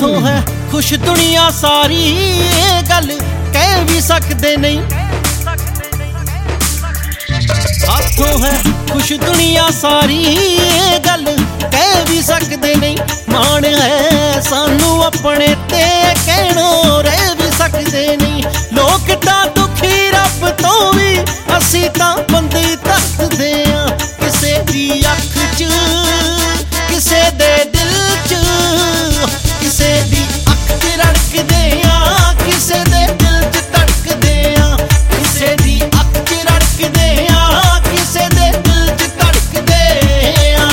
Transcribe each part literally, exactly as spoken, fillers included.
हाथों है खुश दुनिया सारी, ये गल कह भी सकते नहीं। हाथों है खुश दुनिया सारी, ये गल कह भी सकते नहीं। मान है सानू अपने ते कहणों रह भी सकते नहीं। लोग तां दुखी रब तो भी, असी तां बंदे तरसदे आ। किसे दी अख च किसे दे दिल च, किसे दी अख च रड़कदे आ, किसे दे दिल च धड़कदे आ। किसे दी अख च रड़कदे आ, किसे दे दिल च धड़कदे आ।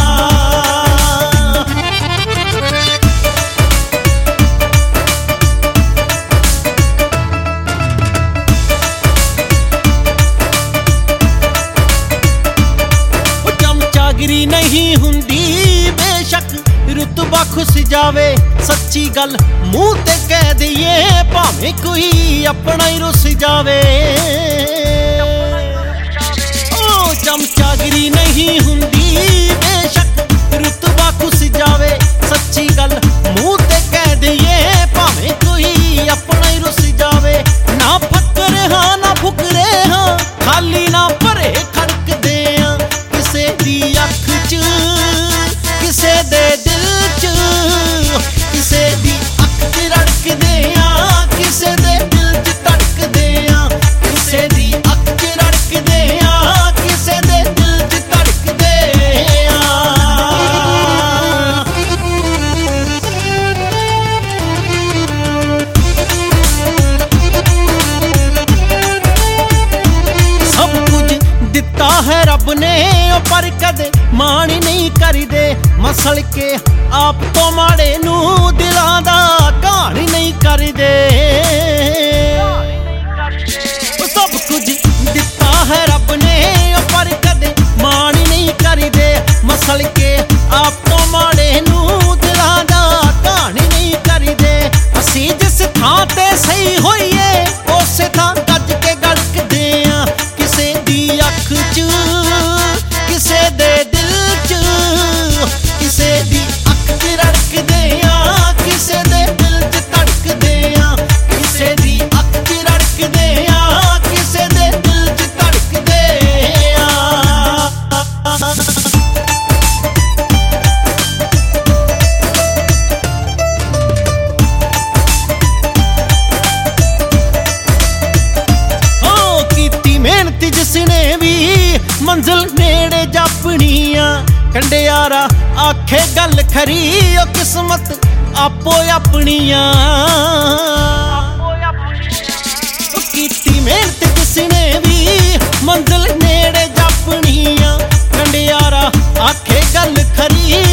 चमचागिरी नहीं हुंदी बेशक रुतबा खुस जावे, सच्ची गल मुंह ते कह दईए भावें कोई अपना ही रुस जावे। ओ चमचागिरी नहीं हुंदी बेशक रुतबा खुस जावे, सच्ची गल मुंह ते कह दईए भावें कोई अपना ही रुस जावे। ना फकरे हाँ ना फुकरे हाँ, खाली ना भरे खड़कदे आ। किसे दी अख च किसे दे दिल च, किसे दी अख च रड़कदे आ, किसे दे दिल च धड़कदे आ। किसे दी अख च रड़कदे आ, किसे दे दिल च धड़कदे आ। सब कुछ दिता है रब ने, पर कदे मान नहीं करिदे। मसल के आप तो माड़े नू दिलां दा कहानी नहीं करदे। सब कुछ दिता है रब ने, पर कदे मान नहीं करिदे। मसल के आप तो माड़े नू दिलां दा कहानी नहीं करिदे। असी जिस थां ते सही होईए उसे थां गज के गड़कदे आ। किसे दी अख च किसे दे दिल च, किसे दी अख च रड़कदे आ, किसे दे दिल च धड़कदे आ। किसे दी अख च रड़कदे आ, किसे दे दिल च धड़कदे आ। हो कीती मेहनत जिसने भी मंजिल नेड़े जापनिया। कंडे यारा आखे गल खरी, ओ किस्मत आपो अपनिया। कीती मेहनत जिसने भी मंजिल नेड़े जापनिया। कंडे यारा आखे गल खरी,